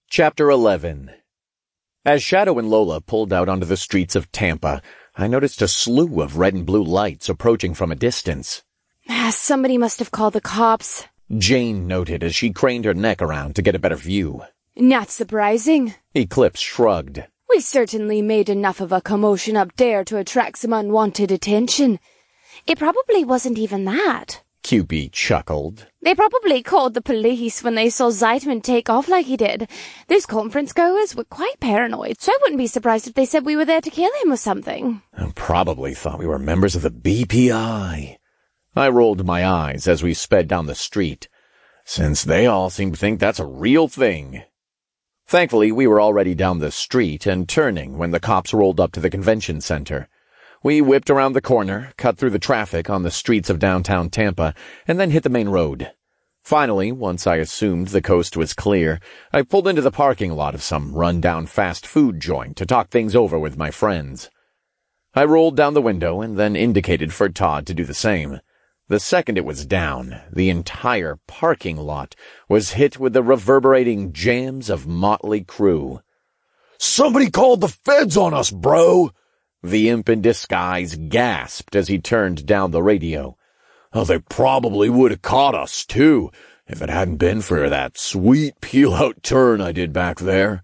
Chapter 11. As Shadow and Lola pulled out onto the streets of Tampa, I noticed a slew of red and blue lights approaching from a distance. Somebody must have called the cops, Jane noted as she craned her neck around to get a better view. Not surprising. Eclipse shrugged. We certainly made enough of a commotion up there to attract some unwanted attention. It probably wasn't even that. Cupid chuckled. They probably called the police when they saw Zeitman take off like he did. Those conference goers were quite paranoid, so I wouldn't be surprised if they said we were there to kill him or something. Probably thought we were members of the BPI. I rolled my eyes as we sped down the street, since they all seem to think that's a real thing. Thankfully, we were already down the street and turning when the cops rolled up to the convention center. We whipped around the corner, cut through the traffic on the streets of downtown Tampa, and then hit the main road. Finally, once I assumed the coast was clear, I pulled into the parking lot of some run-down fast food joint to talk things over with my friends. I rolled down the window and then indicated for Todd to do the same. The second it was down, the entire parking lot was hit with the reverberating jams of Motley Crue. "Somebody called the feds on us, bro!" The imp in disguise gasped as he turned down the radio. "Oh, they probably would have caught us, too, if it hadn't been for that sweet peel-out turn I did back there."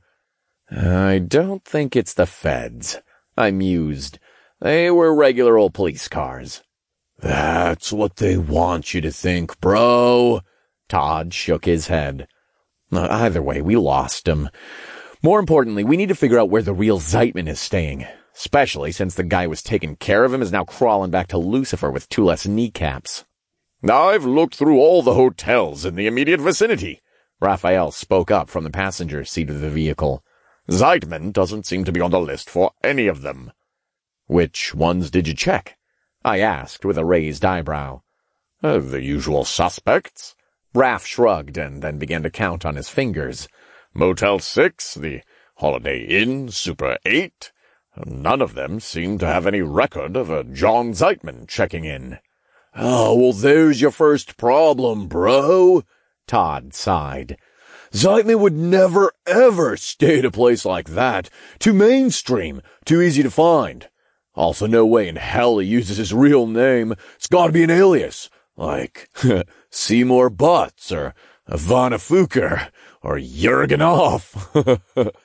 "I don't think it's the feds," I mused. "They were regular old police cars." "That's what they want you to think, bro." Todd shook his head. "Either way, we lost him. More importantly, we need to figure out where the real Zeitman is staying. Especially since the guy who was taking care of him is now crawling back to Lucifer with 2 less kneecaps." "I've looked through all the hotels in the immediate vicinity," Raphael spoke up from the passenger seat of the vehicle. "Zeitman doesn't seem to be on the list for any of them." "Which ones did you check?" I asked with a raised eyebrow. "The usual suspects." Raph shrugged and then began to count on his fingers. "Motel 6, the Holiday Inn, Super 8... None of them seem to have any record of a John Zeitman checking in." "Oh, well, there's your first problem, bro," Todd sighed. "Zeitman would never, ever stay at a place like that. Too mainstream, too easy to find. Also, no way in hell he uses his real name. It's gotta be an alias, like Seymour Butts, or Ivana Fuker, or Jurgenhoff."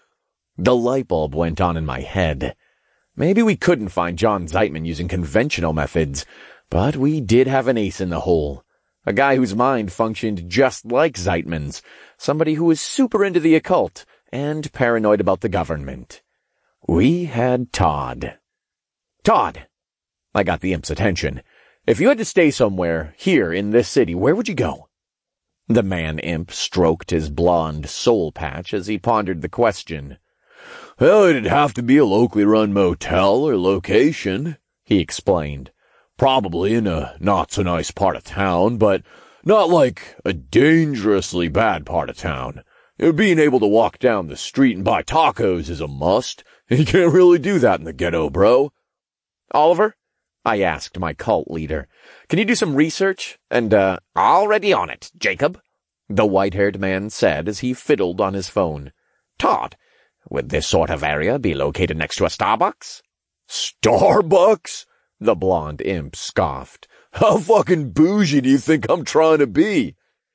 The light bulb went on in my head. Maybe we couldn't find John Zeitman using conventional methods, but we did have an ace in the hole. A guy whose mind functioned just like Zeitman's, somebody who was super into the occult and paranoid about the government. We had Todd. "Todd!" I got the imp's attention. "If you had to stay somewhere here in this city, where would you go?" The man-imp stroked his blonde soul patch as he pondered the question. "Well, it'd have to be a locally run motel or location," he explained. "Probably in a not-so-nice part of town, but not like a dangerously bad part of town. Being able to walk down the street and buy tacos is a must. You can't really do that in the ghetto, bro." "Oliver?" I asked my cult leader. "Can you do some research?" And, "Already on it, Jacob," the white-haired man said as he fiddled on his phone. "Todd, would this sort of area be located next to a Starbucks?" "Starbucks?" the blonde imp scoffed. "How fucking bougie do you think I'm trying to be?"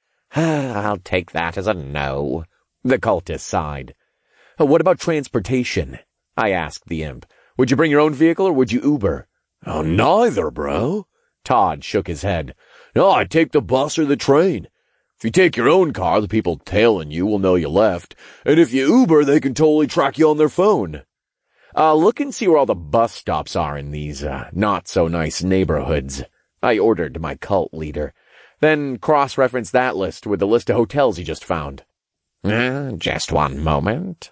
"I'll take that as a no," the cultist sighed. "What about transportation?" I asked the imp. "Would you bring your own vehicle or would you Uber?" "Oh, neither, bro." Todd shook his head. "No, I'd take the bus or the train. If you take your own car, the people tailing you will know you left, and if you Uber, they can totally track you on their phone." Look and see where all the bus stops are in these, not-so-nice neighborhoods," I ordered my cult leader. "Then cross-reference that list with the list of hotels you just found." Just one moment."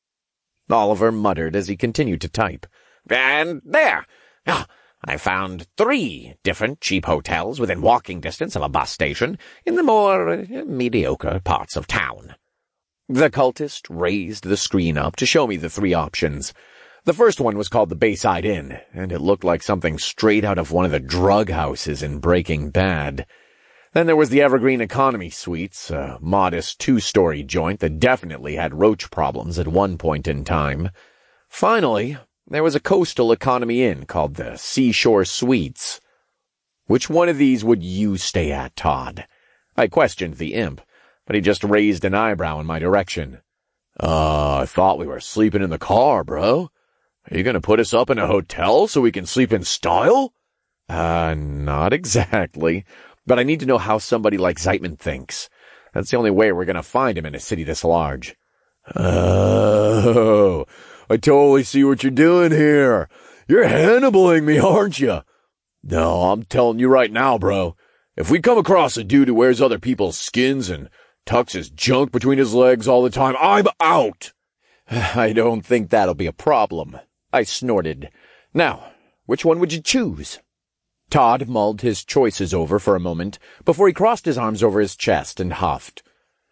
Oliver muttered as he continued to type. "And there! I found 3 different cheap hotels within walking distance of a bus station in the more mediocre parts of town." The cultist raised the screen up to show me the 3 options. The first one was called the Bayside Inn, and it looked like something straight out of one of the drug houses in Breaking Bad. Then there was the Evergreen Economy Suites, a modest 2-story joint that definitely had roach problems at one point in time. Finally, there was a coastal economy inn called the Seashore Suites. Which one of these would you stay at, Todd? I questioned the imp, but he just raised an eyebrow in my direction. I thought we were sleeping in the car, bro. Are you gonna put us up in a hotel so we can sleep in style? Not exactly. But I need to know how somebody like Zeitman thinks. That's the only way we're going to find him in a city this large. Oh, I totally see what you're doing here. You're Hannibaling me, aren't you? No, I'm telling you right now, bro. If we come across a dude who wears other people's skins and tucks his junk between his legs all the time, I'm out. I don't think that'll be a problem. I snorted. Now, which one would you choose? Todd mulled his choices over for a moment before he crossed his arms over his chest and huffed.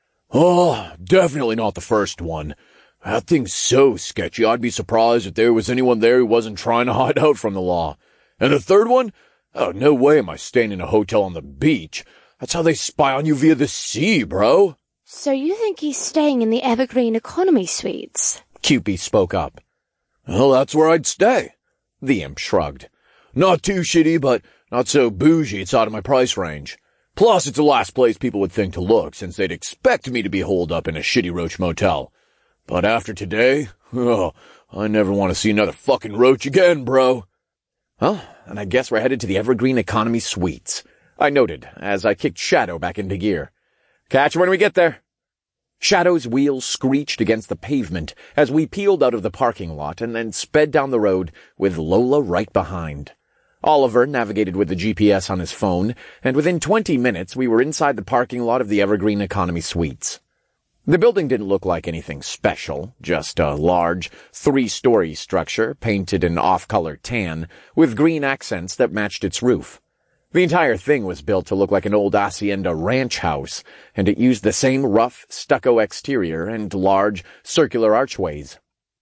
Oh, definitely not the first one. That thing's so sketchy, I'd be surprised if there was anyone there who wasn't trying to hide out from the law. And the third one? Oh, no way am I staying in a hotel on the beach. That's how they spy on you via the sea, bro. So you think he's staying in the Evergreen Economy Suites? Cupie spoke up. Well, that's where I'd stay. The imp shrugged. Not too shitty, but not so bougie it's out of my price range. Plus, it's the last place people would think to look, since they'd expect me to be holed up in a shitty roach motel. But after today, I never want to see another fucking roach again, bro. Well, and I guess we're headed to the Evergreen Economy Suites, I noted as I kicked Shadow back into gear. Catch you when we get there. Shadow's wheels screeched against the pavement as we peeled out of the parking lot and then sped down the road with Lola right behind. Oliver navigated with the GPS on his phone, and within 20 minutes we were inside the parking lot of the Evergreen Economy Suites. The building didn't look like anything special, just a large, 3-story structure painted an off-color tan with green accents that matched its roof. The entire thing was built to look like an old hacienda ranch house, and it used the same rough, stucco exterior and large, circular archways.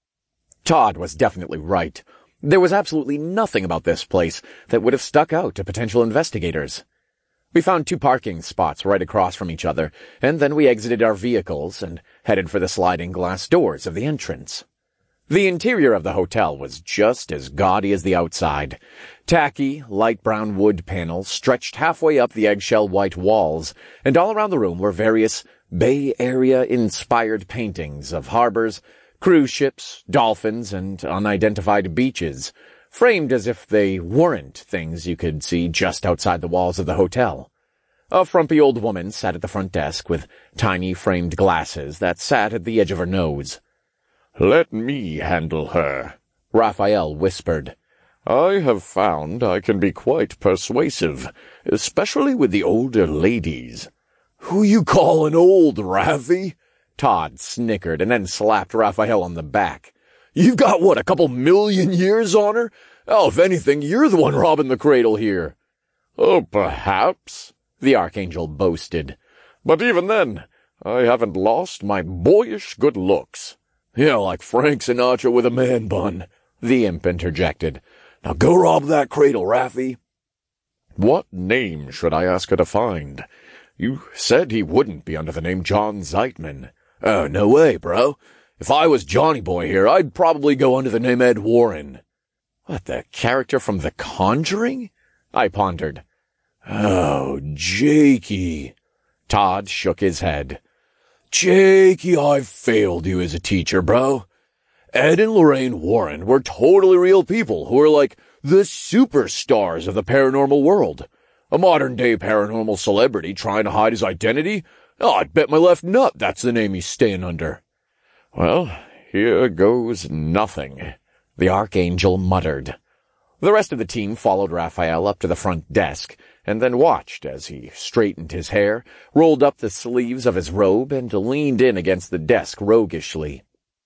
Todd was definitely right. There was absolutely nothing about this place that would have stuck out to potential investigators. We found 2 parking spots right across from each other, and then we exited our vehicles and headed for the sliding glass doors of the entrance. The interior of the hotel was just as gaudy as the outside. Tacky, light brown wood panels stretched halfway up the eggshell white walls, and all around the room were various Bay Area-inspired paintings of harbors, cruise ships, dolphins, and unidentified beaches, framed as if they weren't things you could see just outside the walls of the hotel. A frumpy old woman sat at the front desk with tiny framed glasses that sat at the edge of her nose. "Let me handle her," Raphael whispered. "I have found I can be quite persuasive, especially with the older ladies." "Who you callin' old, Raffy?" Todd snickered and then slapped Raphael on the back. "You've got, what, a couple million years on her? Oh, if anything, you're the one robbing the cradle here." "Oh, perhaps," the Archangel boasted. "But even then, I haven't lost my boyish good looks." "Yeah, like Frank Sinatra with a man bun," the imp interjected. "Now go rob that cradle, Raffy." "What name should I ask her to find? You said he wouldn't be under the name John Zeitman." "Oh, no way, bro. If I was Johnny Boy here, I'd probably go under the name Ed Warren." "What, the character from The Conjuring?" I pondered. "Oh, Jakey." Todd shook his head. "Jakey, I've failed you as a teacher, bro. Ed and Lorraine Warren were totally real people who are like the superstars of the paranormal world. A modern-day paranormal celebrity trying to hide his identity? Oh, I'd bet my left nut that's the name he's staying under." "Well, here goes nothing," the Archangel muttered. The rest of the team followed Raphael up to the front desk, and then watched as he straightened his hair, rolled up the sleeves of his robe, and leaned in against the desk roguishly.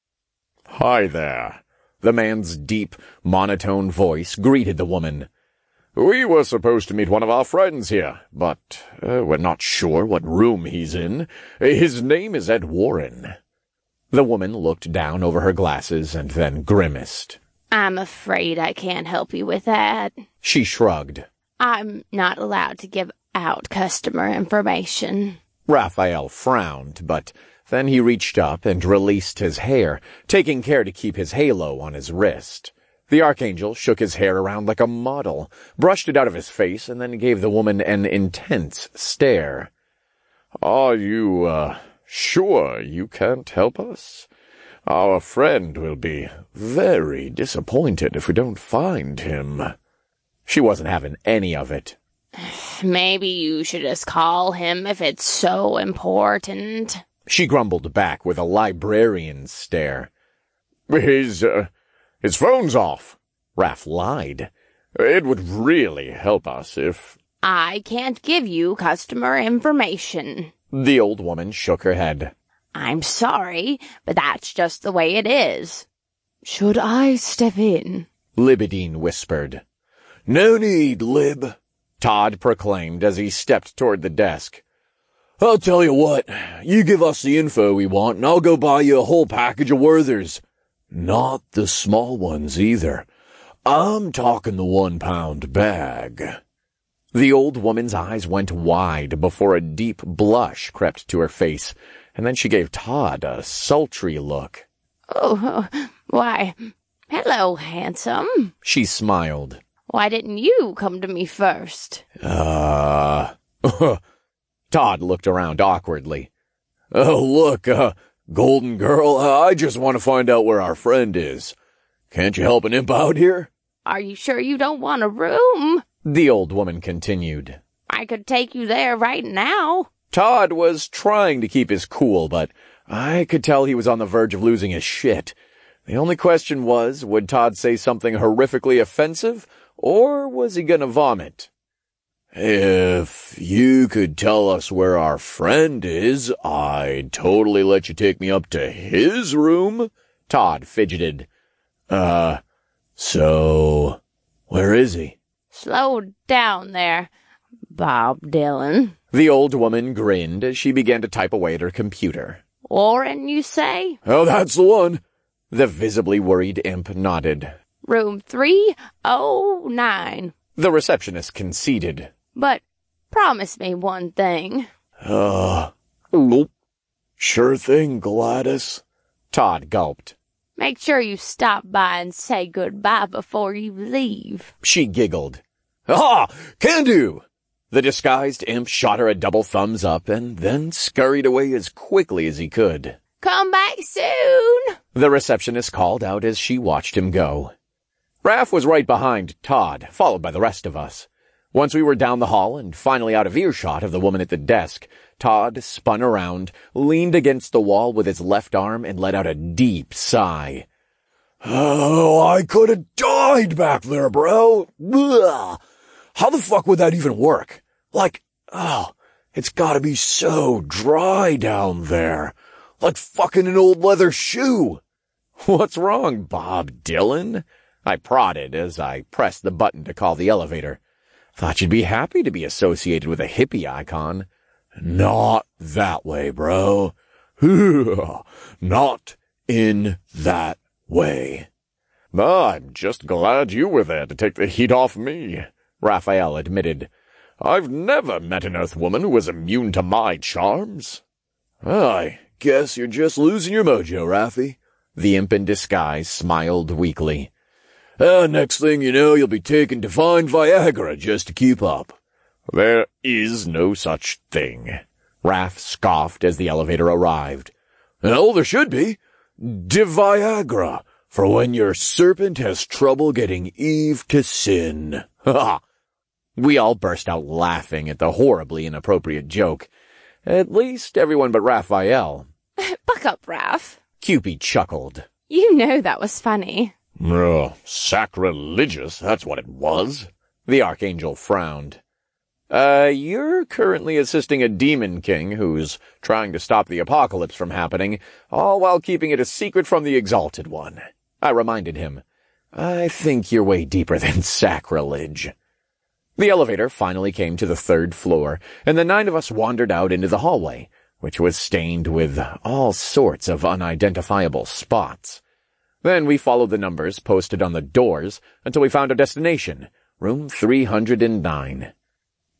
"Hi there," the man's deep, monotone voice greeted the woman. "We were supposed to meet one of our friends here, but we're not sure what room he's in. His name is Ed Warren." The woman looked down over her glasses and then grimaced. I'm afraid I can't help you with that. She shrugged. I'm not allowed to give out customer information. Raphael frowned, but then he reached up and released his hair, taking care to keep his halo on his wrist. The Archangel shook his hair around like a model, brushed it out of his face, and then gave the woman an intense stare. "Are you, sure you can't help us? Our friend will be very disappointed if we don't find him." She wasn't having any of it. Maybe you should just call him if it's so important. She grumbled back with a librarian's stare. His phone's off," Raph lied. "It would really help us if—" I can't give you customer information. The old woman shook her head. I'm sorry, but that's just the way it is. Should I step in? Libidine whispered. "No need, Lib," Todd proclaimed as he stepped toward the desk. "I'll tell you what, you give us the info we want and I'll go buy you a whole package of Werthers. Not the small ones either. I'm talking the 1-pound bag." The old woman's eyes went wide before a deep blush crept to her face, and then she gave Todd a sultry look. Oh, why, hello, handsome. She smiled. Why didn't you come to me first? Todd looked around awkwardly. "Oh, look, Golden Girl, I just want to find out where our friend is. Can't you help an imp out here?" Are you sure you don't want a room? The old woman continued. I could take you there right now. Todd was trying to keep his cool, but I could tell he was on the verge of losing his shit. The only question was, would Todd say something horrifically offensive, or was he gonna vomit? "If you could tell us where our friend is, I'd totally let you take me up to his room." Todd fidgeted. So, where is he?" Slow down there, Bob Dylan. The old woman grinned as she began to type away at her computer. Warren, you say? "Oh, that's the one." The visibly worried imp nodded. Room 309. The receptionist conceded. But promise me one thing. Nope. "Sure thing, Gladys." Todd gulped. Make sure you stop by and say goodbye before you leave. She giggled. "Ah, can do." The disguised imp shot her a double thumbs up and then scurried away as quickly as he could. Come back soon. The receptionist called out as she watched him go. Raph was right behind Todd, followed by the rest of us. Once we were down the hall and finally out of earshot of the woman at the desk, Todd spun around, leaned against the wall with his left arm, and let out a deep sigh. "Oh, I could have died back there, bro. Ugh. How the fuck would that even work? Like, it's gotta be so dry down there. Like fucking an old leather shoe." What's wrong, Bob Dylan? I prodded as I pressed the button to call the elevator. Thought you'd be happy to be associated with a hippie icon. "Not that way, bro. Not in that way." I'm just glad you were there to take the heat off me, Raphael admitted. I've never met an Earthwoman who was immune to my charms. "I guess you're just losing your mojo, Raffy." The imp in disguise smiled weakly. Next thing you know, you'll be taking divine Viagra just to keep up." There is no such thing, Raph scoffed as the elevator arrived. "Well, there should be. Diviagra, for when your serpent has trouble getting Eve to sin." Ha! We all burst out laughing at the horribly inappropriate joke. At least everyone but Raphael. Buck up, Raph. Cupid chuckled. You know that was funny. Sacrilegious, that's what it was. The Archangel frowned. You're currently assisting a demon king who's trying to stop the apocalypse from happening, all while keeping it a secret from the Exalted One. I reminded him. I think you're way deeper than sacrilege. The elevator finally came to the 3rd floor, and the 9 of us wandered out into the hallway, which was stained with all sorts of unidentifiable spots. Then we followed the numbers posted on the doors until we found our destination, room 309.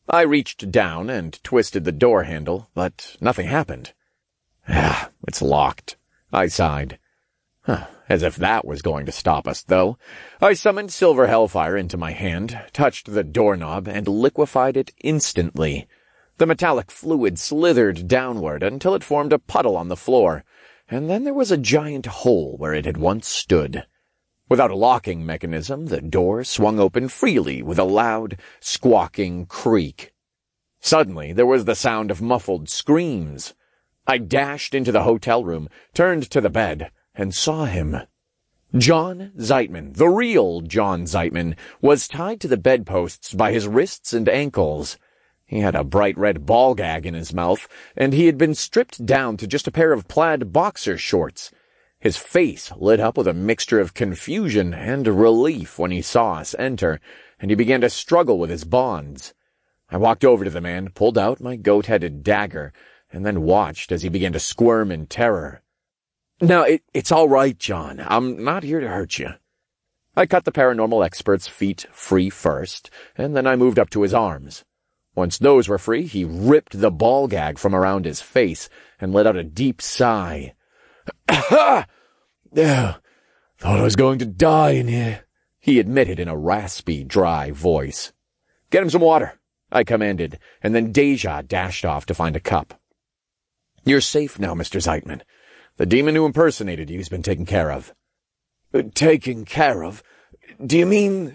I reached down and twisted the door handle, but nothing happened. It's locked, I sighed. As if that was going to stop us, though. I summoned Silver Hellfire into my hand, touched the doorknob, and liquefied it instantly. The metallic fluid slithered downward until it formed a puddle on the floor, and then there was a giant hole where it had once stood. Without a locking mechanism, the door swung open freely with a loud, squawking creak. Suddenly, there was the sound of muffled screams. I dashed into the hotel room, turned to the bed, and saw him. John Zeitman, the real John Zeitman, was tied to the bedposts by his wrists and ankles. He had a bright red ball gag in his mouth, and he had been stripped down to just a pair of plaid boxer shorts. His face lit up with a mixture of confusion and relief when he saw us enter, and he began to struggle with his bonds. I walked over to the man, pulled out my goat-headed dagger, and then watched as he began to squirm in terror. "No, it's all right, John. I'm not here to hurt you." I cut the paranormal expert's feet free first, and then I moved up to his arms. Once those were free, he ripped the ball gag from around his face and let out a deep sigh. "Thought I was going to die in here," he admitted in a raspy, dry voice. "Get him some water," I commanded, and then Deja dashed off to find a cup. "You're safe now, Mr. Zeitman. The demon who impersonated you's been taken care of." "Taken care of? Do you mean—"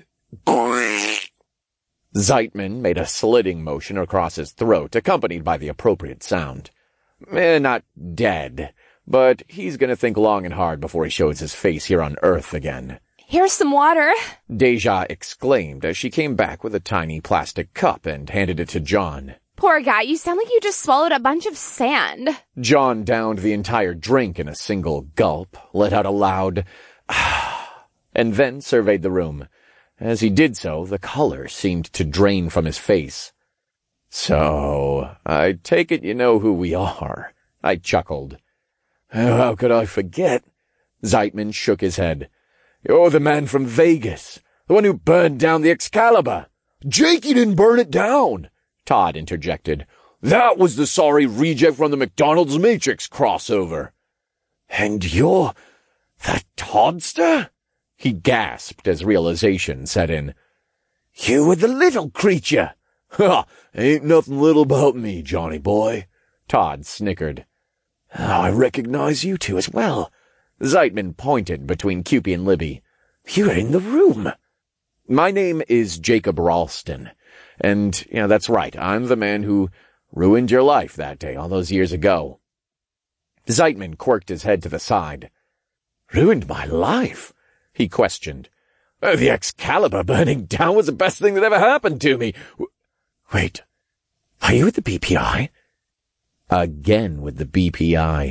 Zeitman made a slitting motion across his throat, accompanied by the appropriate sound. Not dead, but he's going to think long and hard before he shows his face here on Earth again." "Here's some water," Deja exclaimed as she came back with a tiny plastic cup and handed it to John. "Poor guy, you sound like you just swallowed a bunch of sand." John downed the entire drink in a single gulp, let out a loud and then surveyed the room. As he did so, the color seemed to drain from his face. "So, I take it you know who we are," I chuckled. "How could I forget?" Zeitman shook his head. "You're the man from Vegas, the one who burned down the Excalibur." "Jakey didn't burn it down," Todd interjected. "That was the sorry reject from the McDonald's Matrix crossover." "And you're the Toddster?" he gasped as realization set in. "You were the little creature." "Ha! Ain't nothing little about me, Johnny boy," Todd snickered. "I recognize you two as well." Zeitman pointed between Cupie and Libby. "You're in the room." "My name is Jacob Ralston, and, that's right, I'm the man who ruined your life that day all those years ago." Zeitman quirked his head to the side. "Ruined my life?" he questioned. "The Excalibur burning down was the best thing that ever happened to me." "Wait, are you with the BPI?" Again with the BPI.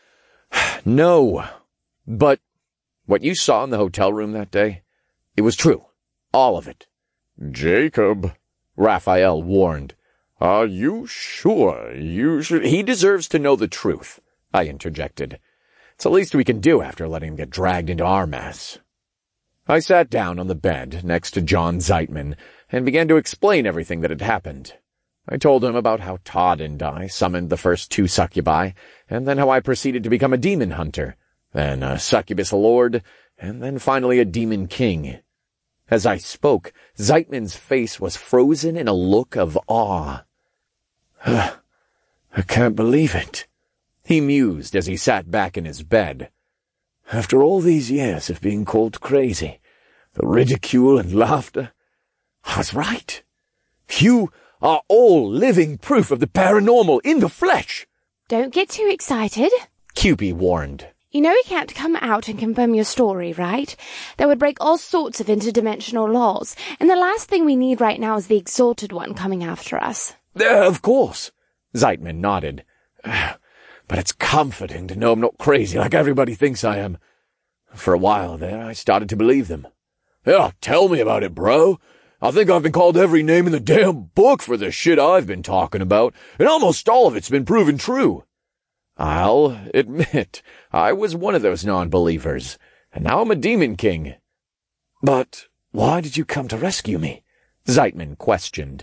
"No, but what you saw in the hotel room that day, it was true. All of it." "Jacob," Raphael warned. "Are you sure you should—" "He deserves to know the truth," I interjected. "It's the least we can do after letting him get dragged into our mess." I sat down on the bed next to John Zeitman and began to explain everything that had happened. I told him about how Todd and I summoned the first 2 succubi, and then how I proceeded to become a demon hunter, then a succubus lord, and then finally a demon king. As I spoke, Zeitman's face was frozen in a look of awe. "I can't believe it," he mused as he sat back in his bed. "After all these years of being called crazy, the ridicule and laughter, I was right. You are all living proof of the paranormal in the flesh." "Don't get too excited." Cupie warned. "You know we can't come out and confirm your story, right? That would break all sorts of interdimensional laws, and the last thing we need right now is the Exalted One coming after us." Of course," Zeitman nodded. "But it's comforting to know I'm not crazy like everybody thinks I am. For a while there, I started to believe them." "Yeah, tell me about it, bro. I think I've been called every name in the damn book for the shit I've been talking about, and almost all of it's been proven true." "I'll admit, I was one of those non-believers, and now I'm a demon king." "But why did you come to rescue me?" Zeitman questioned.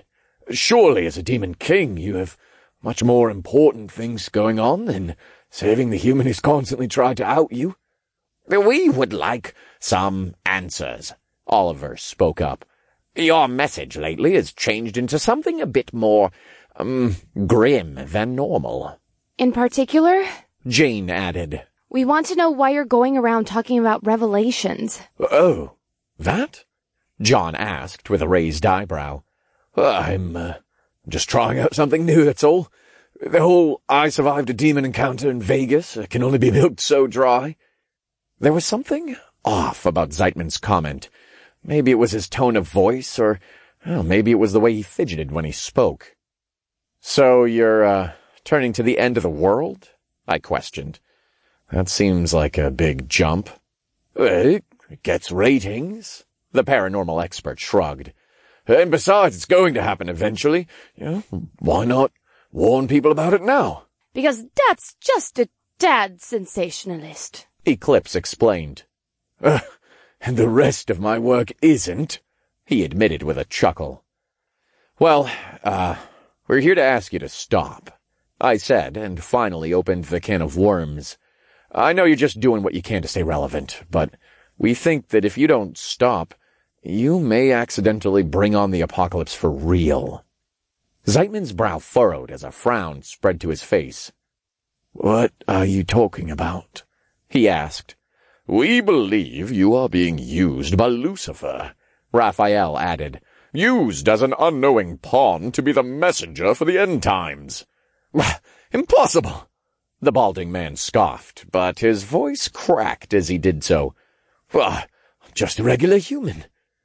Surely, as a demon king, you have much more important things going on than saving the human who's constantly tried to out you. We would like some answers, Oliver spoke up. Your message lately has changed into something a bit more, grim than normal. In particular? Jane added. We want to know why you're going around talking about revelations. Oh, that? John asked with a raised eyebrow. I'm just trying out something new, that's all. The whole I survived a demon encounter in Vegas can only be milked so dry. There was something off about Zeitman's comment. Maybe it was his tone of voice, or maybe it was the way he fidgeted when he spoke. So you're, turning to the end of the world? I questioned. That seems like a big jump. It gets ratings. The paranormal expert shrugged. And besides, it's going to happen eventually. Why not warn people about it now? Because that's just a dad sensationalist. Eclipse explained. And the rest of my work isn't, he admitted with a chuckle. Well, we're here to ask you to stop, I said, and finally opened the can of worms. I know you're just doing what you can to stay relevant, but we think that if you don't stop, you may accidentally bring on the apocalypse for real. Zeitman's brow furrowed as a frown spread to his face. What are you talking about? He asked. We believe you are being used by Lucifer, Raphael added. Used as an unknowing pawn to be the messenger for the end times. Impossible! The balding man scoffed, but his voice cracked as he did so. I'm just a regular human.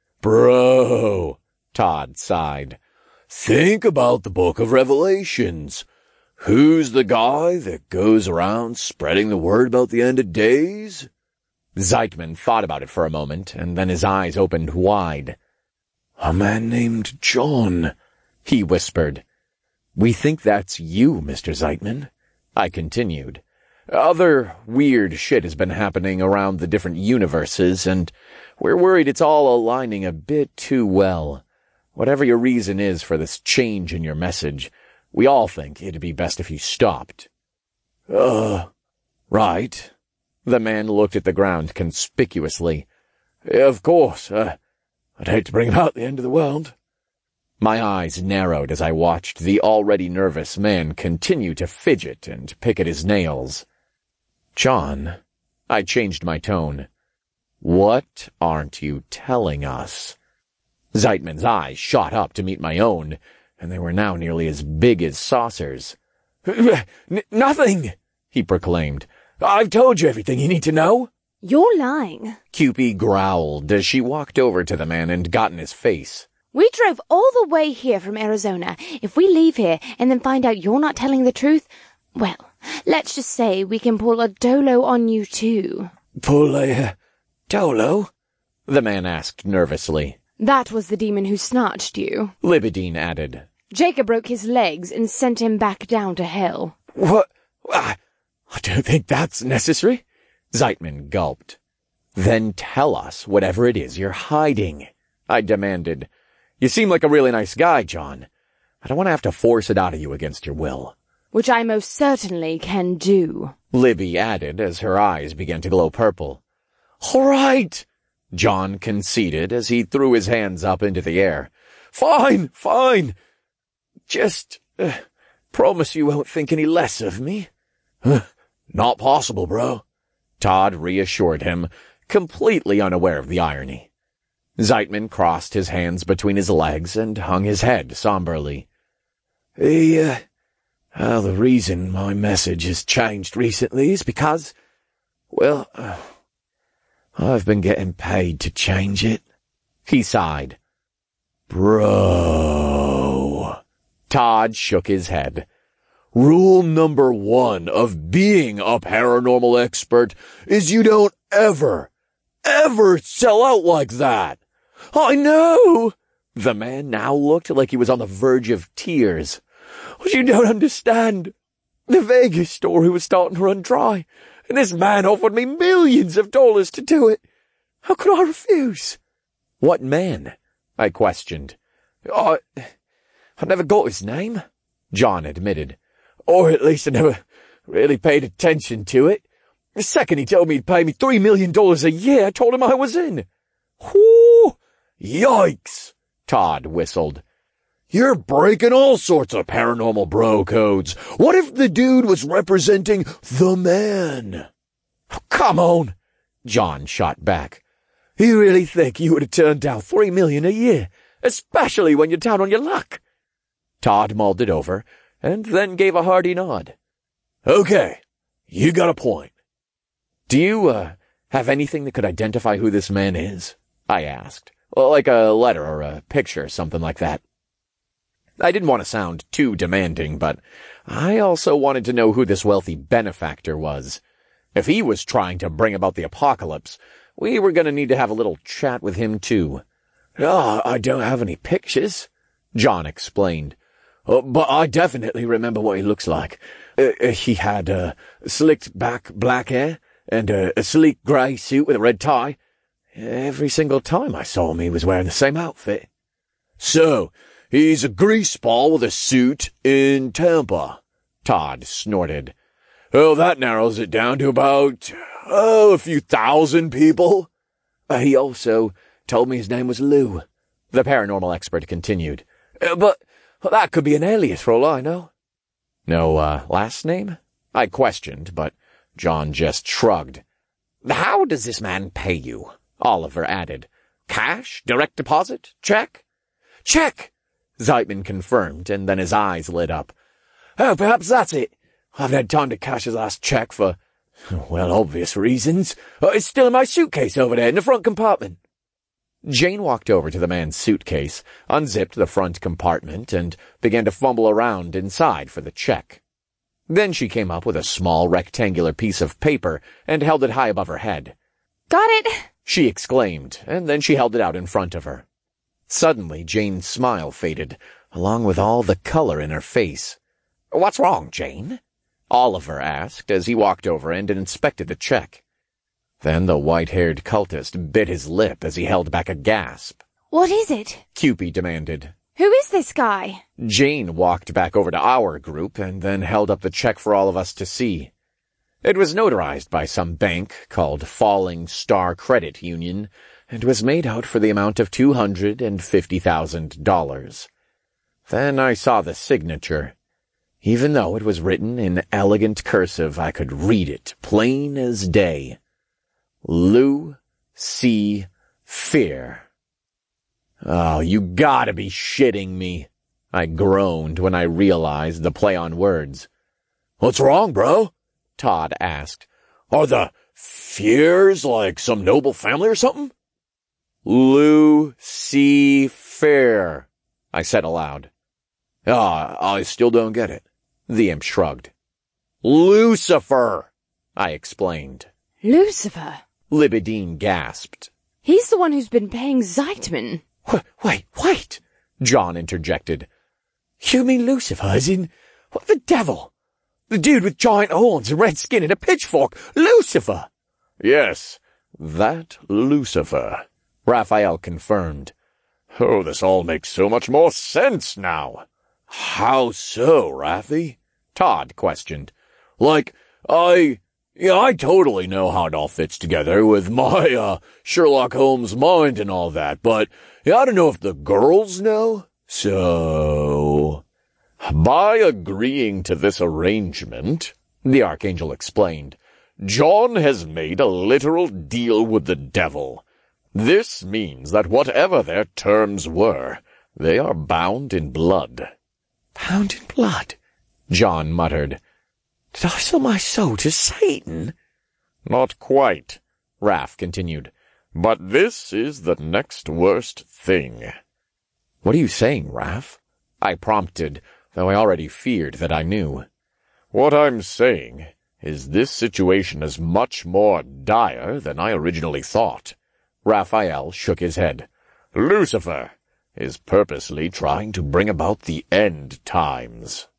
Bro, Todd sighed. Think about the Book of Revelations. Who's the guy that goes around spreading the word about the end of days? Zeitman thought about it for a moment, and then his eyes opened wide. A man named John, he whispered. We think that's you, Mr. Zeitman, I continued. Other weird shit has been happening around the different universes, and we're worried it's all aligning a bit too well. Whatever your reason is for this change in your message, we all think it'd be best if you stopped. Right. The man looked at the ground conspicuously. Of course, I'd hate to bring about the end of the world. My eyes narrowed as I watched the already nervous man continue to fidget and pick at his nails. John, I changed my tone. What aren't you telling us? Zeitman's eyes shot up to meet my own, and they were now nearly as big as saucers. Nothing, he proclaimed. I've told you everything you need to know. You're lying, Cupie growled as she walked over to the man and got in his face. We drove all the way here from Arizona. If we leave here and then find out you're not telling the truth, well, let's just say we can pull a dolo on you too. Pull a dolo? The man asked nervously. That was the demon who snatched you, Libidine added. Jacob broke his legs and sent him back down to hell. What? I don't think that's necessary. Zeitman gulped. Then tell us whatever it is you're hiding, I demanded. You seem like a really nice guy, John. I don't want to have to force it out of you against your will. Which I most certainly can do, Libby added as her eyes began to glow purple. All right, John conceded as he threw his hands up into the air. Fine. Just promise you won't think any less of me. Not possible, bro. Todd reassured him, completely unaware of the irony. Zeitman crossed his hands between his legs and hung his head somberly. The reason my message has changed recently is because, well, I've been getting paid to change it. He sighed. Bro. Todd shook his head. Rule number 1 of being a paranormal expert is you don't ever sell out like that. I know. The man now looked like he was on the verge of tears. But you don't understand. The Vegas story was starting to run dry, and this man offered me millions of dollars to do it. How could I refuse? What man? I questioned. I never got his name, John admitted. Or at least I never really paid attention to it. The second he told me he'd pay me $3 million a year, I told him I was in. Whoo! Yikes! Todd whistled. You're breaking all sorts of paranormal bro codes. What if the dude was representing the man? Oh, come on, John shot back. You really think you would have turned down $3 million a year, especially when you're down on your luck? Todd mulled it over, and then gave a hearty nod. Okay, you got a point. Do you, have anything that could identify who this man is? I asked. Like a letter or a picture, something like that. I didn't want to sound too demanding, but I also wanted to know who this wealthy benefactor was. If he was trying to bring about the apocalypse, we were going to need to have a little chat with him, too. I don't have any pictures, John explained. But I definitely remember what he looks like. He had slicked back black hair and a sleek grey suit with a red tie. Every single time I saw him, he was wearing the same outfit. So, he's a greaseball with a suit in Tampa, Todd snorted. Oh, that narrows it down to about, a few thousand people. He also told me his name was Lou, the paranormal expert continued. But that could be an alias for all I know. No, last name? I questioned, but John just shrugged. How does this man pay you? Oliver added. Cash? Direct deposit? Check? Check, Zeitman confirmed, and then his eyes lit up. Oh, perhaps that's it. I haven't had time to cash his last check for, well, obvious reasons. It's still in my suitcase over there in the front compartment. Jane walked over to the man's suitcase, unzipped the front compartment, and began to fumble around inside for the check. Then she came up with a small rectangular piece of paper and held it high above her head. Got it, she exclaimed, and then she held it out in front of her. Suddenly, Jane's smile faded, along with all the color in her face. What's wrong, Jane? Oliver asked as he walked over and inspected the check. Then the white-haired cultist bit his lip as he held back a gasp. What is it? Cupid demanded. Who is this guy? Jane walked back over to our group and then held up the check for all of us to see. It was notarized by some bank called Falling Star Credit Union and was made out for the amount of $250,000. Then I saw the signature. Even though it was written in elegant cursive, I could read it plain as day. Lou C. Fear. Oh, you gotta be shitting me, I groaned when I realized the play on words. What's wrong, bro? Todd asked. Are the Fears like some noble family or something? Lou C. Fear, I said aloud. I still don't get it. The imp shrugged. Lucifer, I explained. Lucifer? Libidine gasped. He's the one who's been paying Zeitman. Wait, John interjected. You mean Lucifer as in, what the devil? The dude with giant horns and red skin and a pitchfork, Lucifer! Yes, that Lucifer, Raphael confirmed. Oh, this all makes so much more sense now. How so, Raffy? Todd questioned. Like, I totally know how it all fits together with my, Sherlock Holmes mind and all that, but I don't know if the girls know, so... By agreeing to this arrangement, the Archangel explained, John has made a literal deal with the devil. This means that whatever their terms were, they are bound in blood. Bound in blood? John muttered. Did I sell my soul to Satan? Not quite, Raph continued. But this is the next worst thing. What are you saying, Raph? I prompted, though I already feared that I knew. What I'm saying is this situation is much more dire than I originally thought. Raphael shook his head. Lucifer is purposely trying to bring about the end times.